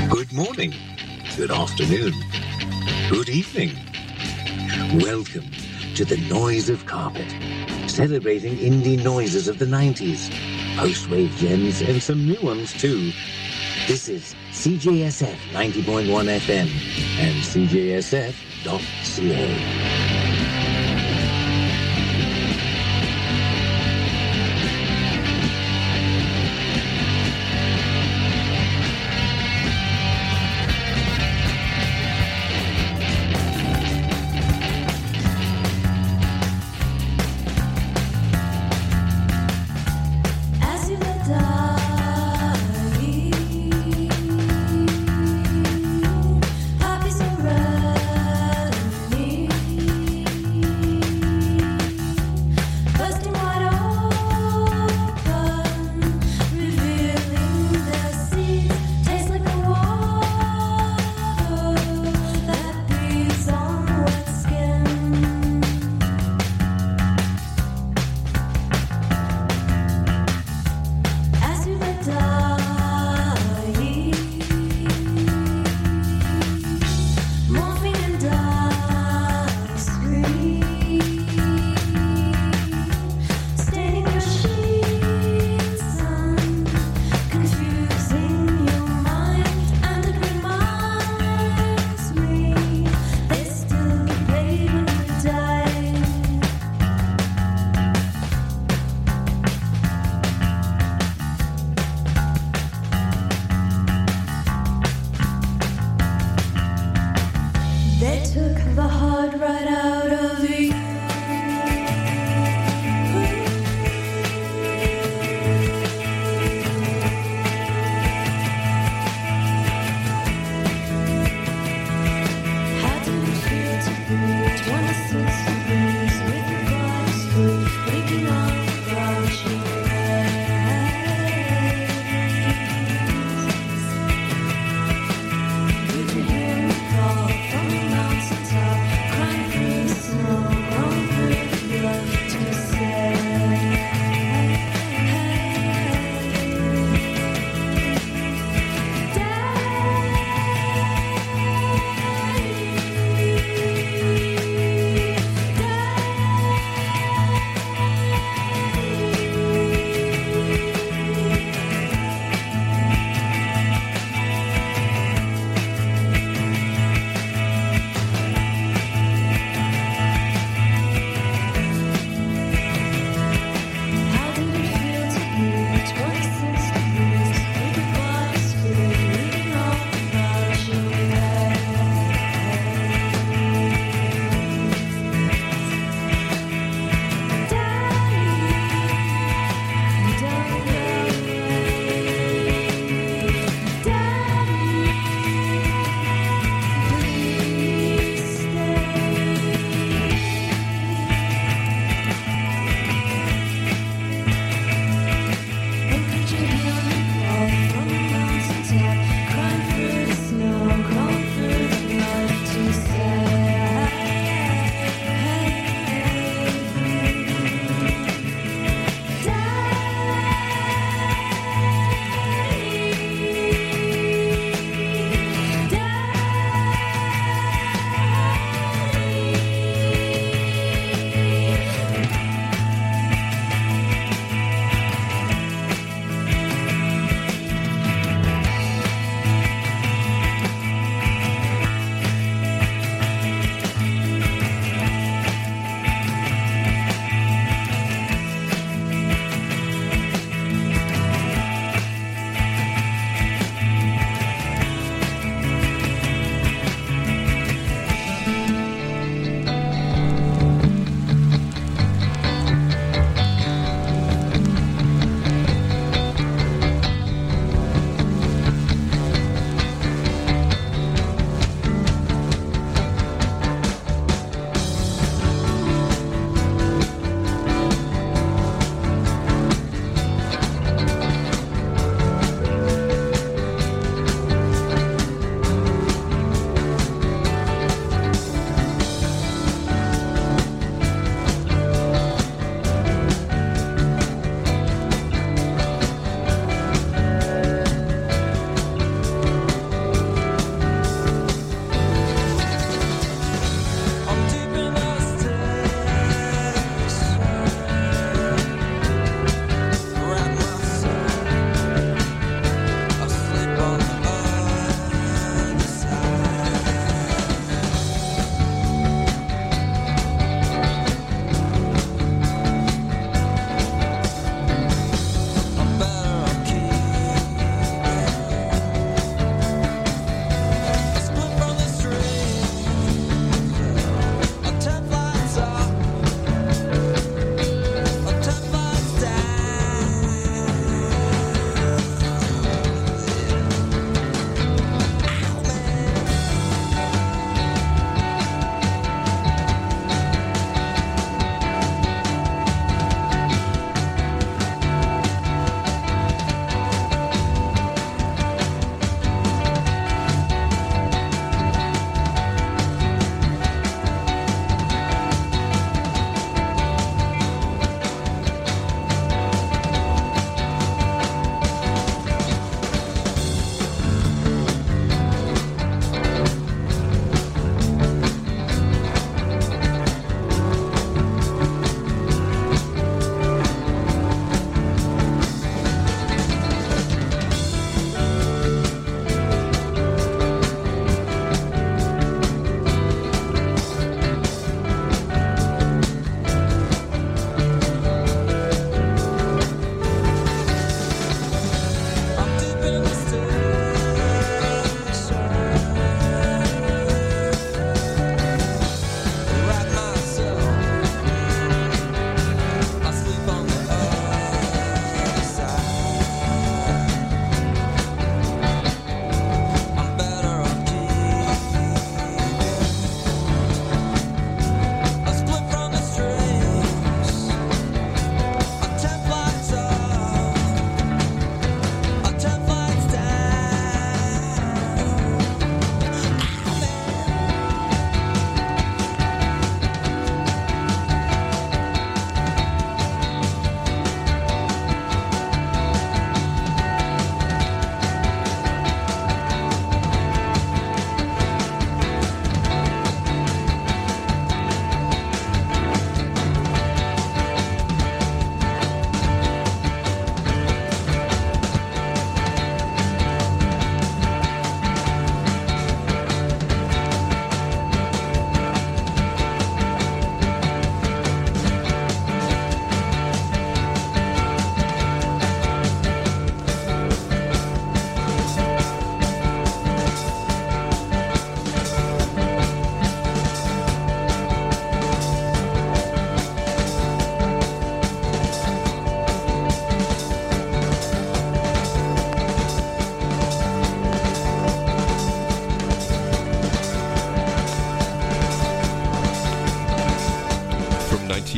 Good morning, good afternoon, good evening. Welcome to the Noise of Carpet, celebrating indie noises of the 90s, post-wave gems and some new ones too. This is CJSF 90.1 FM and CJSF.ca. Happy so ready.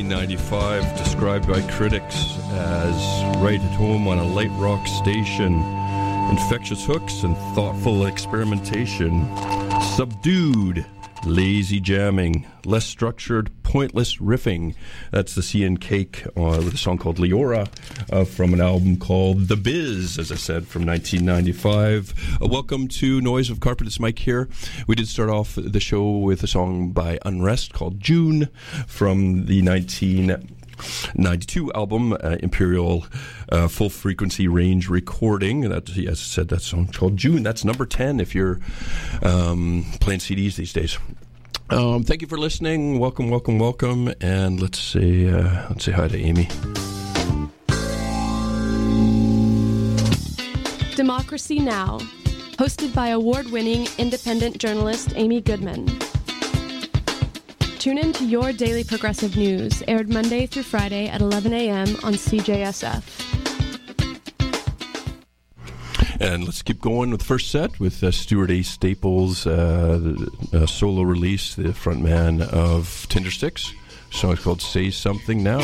1995, described by critics as right at home on a light rock station, infectious hooks and thoughtful experimentation, subdued, lazy jamming, less structured, pointless riffing. That's the Sea and Cake with a song called Leora from an album called The Biz, as I said, from 1995. Welcome to Noise of Carpet. It's Mike here. We did start off the show with a song by Unrest called June from the 1992 album, Imperial Full Frequency Range Recording. That, as I said, that song called June. That's number 10 if you're playing CDs these days. Thank you for listening. Welcome. And let's say hi to Amy. Democracy Now!, hosted by award-winning independent journalist Amy Goodman. Tune in to Your Daily Progressive News, aired Monday through Friday at 11 a.m. on CJSF. And let's keep going with the first set with Stuart A. Staples' solo release, the frontman of Tindersticks. The song is called Say Something Now.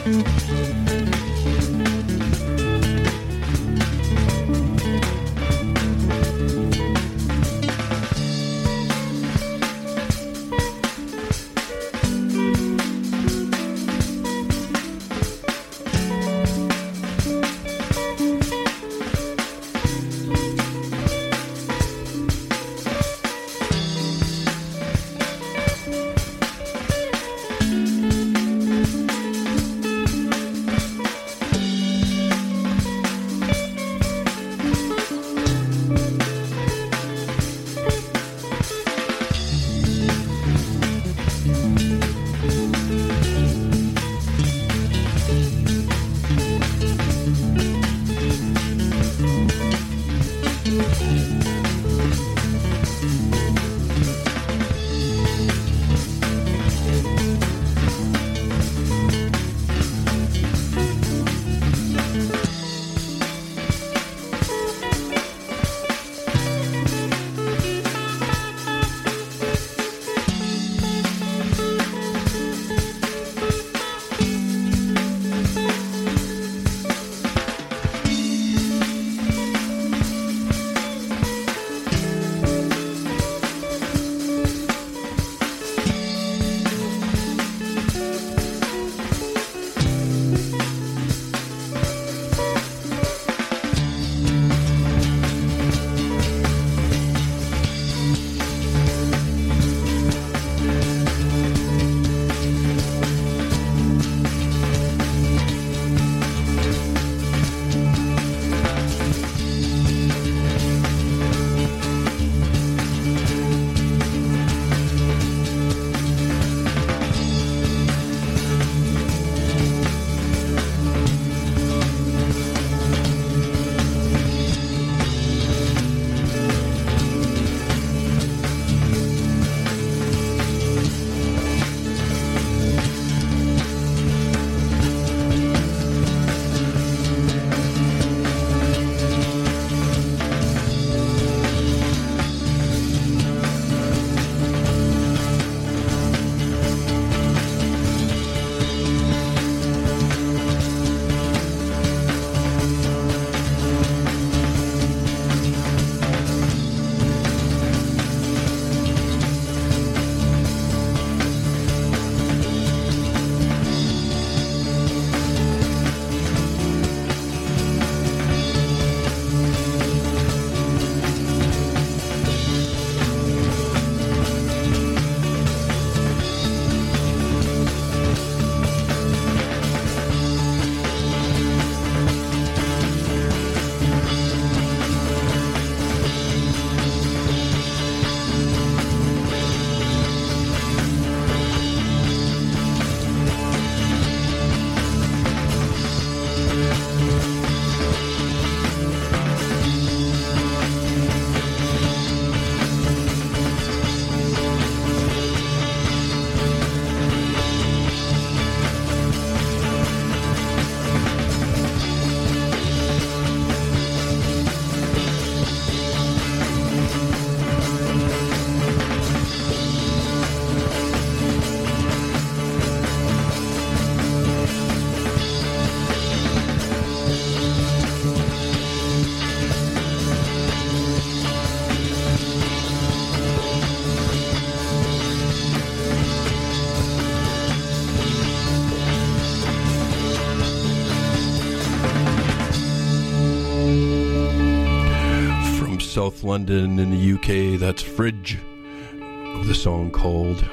South London in the UK. That's Fridge with a song called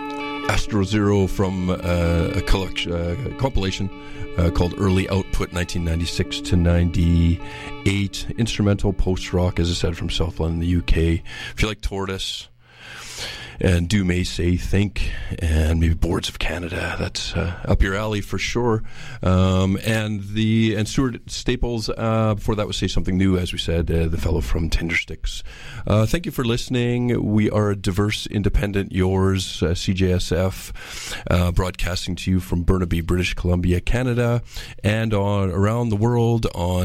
Astro Zero from a compilation called Early Output 1996 to 98. Instrumental post-rock, as I said, from South London in the UK. If you like Tortoise and Do May Say Think and maybe Boards of Canada, that's up your alley for sure. And Stuart Staples, before that was Say Something New, as we said, the fellow from Tindersticks. Thank you for listening. We are a diverse, independent, yours, CJSF, broadcasting to you from Burnaby, British Columbia, Canada, and around the world on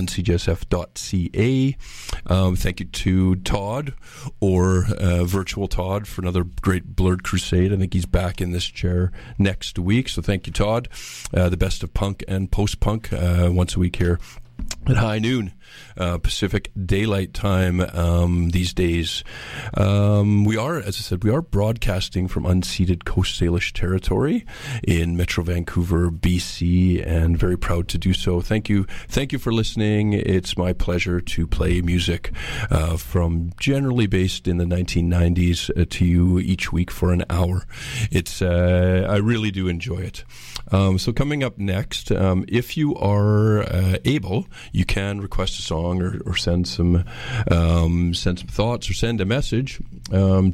cjsf.ca. Thank you to Todd, or Virtual Todd, for another great Blurred Crusade. I think he's back in this chair next week. So thank you, Todd. The best of punk and post-punk once a week here at high noon. Pacific Daylight Time these days. We are, as I said, we are broadcasting from unceded Coast Salish territory in Metro Vancouver, BC, and very proud to do so. Thank you for listening. It's my pleasure to play music from generally based in the 1990s to you each week for an hour. It's I really do enjoy it. So coming up next, if you are able, you can request a song or send some thoughts or send a message to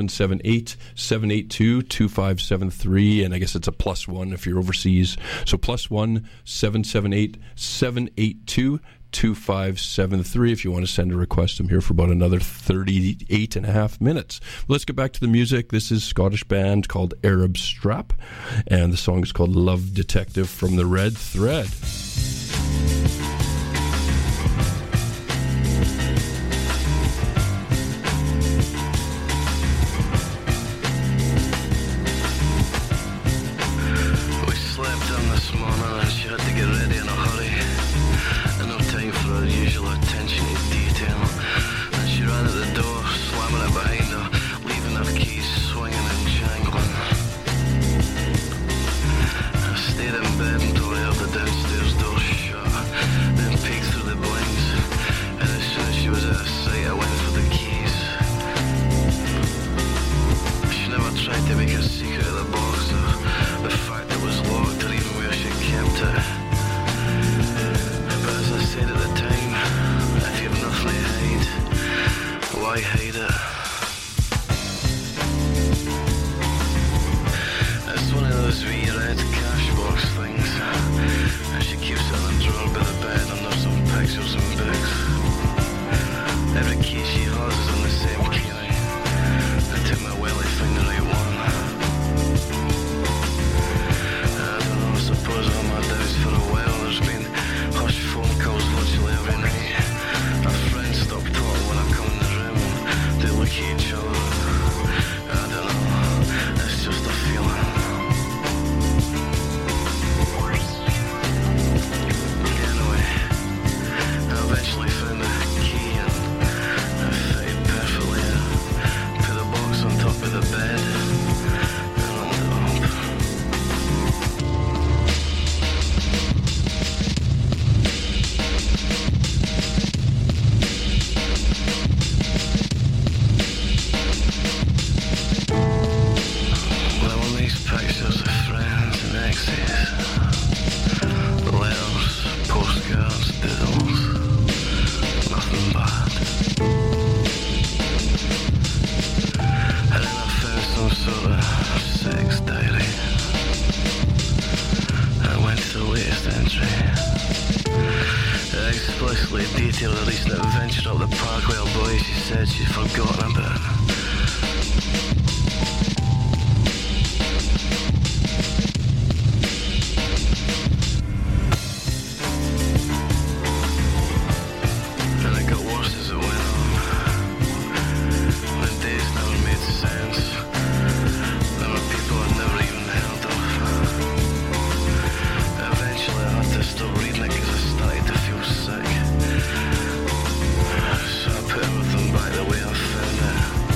778-782-2573, and I guess it's a +1 if you're overseas. So +1 778-782-2573 if you want to send a request. I'm here for about another 38 and a half minutes. Let's get back to the music. This is a Scottish band called Arab Strap, and the song is called Love Detective from the Red Thread. So I put everything back the way I found it.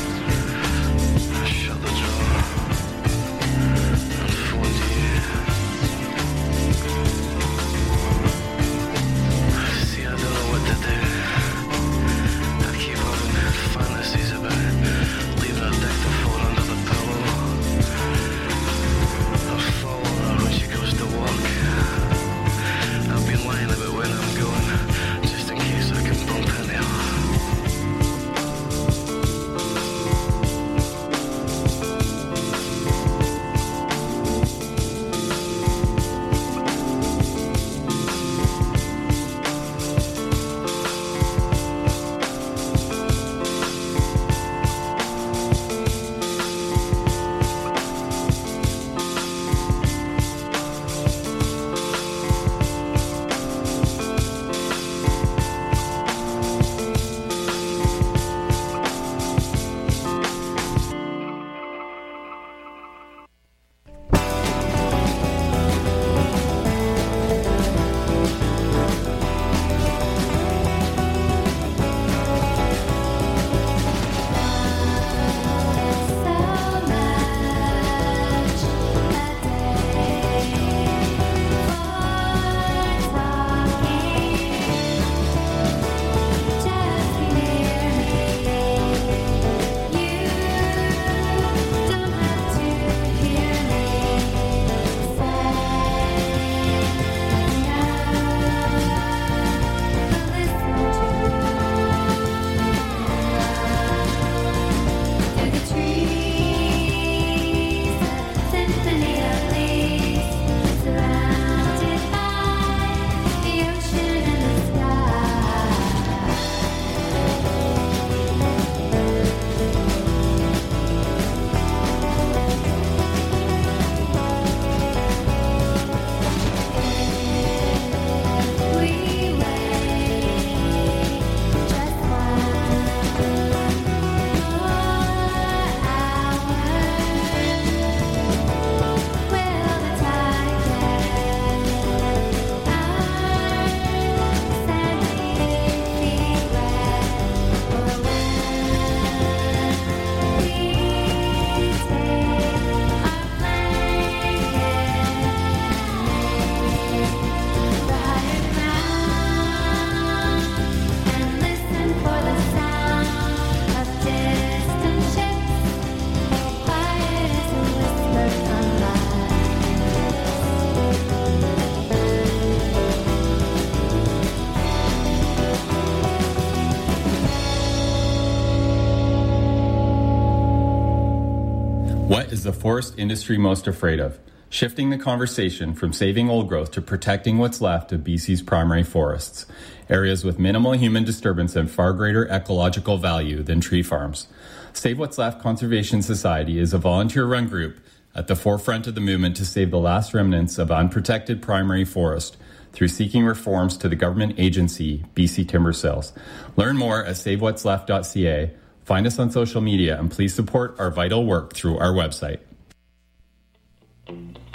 What is the forest industry most afraid of? Shifting the conversation from saving old growth to protecting what's left of BC's primary forests, areas with minimal human disturbance and far greater ecological value than tree farms. Save What's Left Conservation Society is a volunteer-run group at the forefront of the movement to save the last remnants of unprotected primary forest through seeking reforms to the government agency, BC Timber Sales. Learn more at savewhatsleft.ca. Find us on social media and please support our vital work through our website.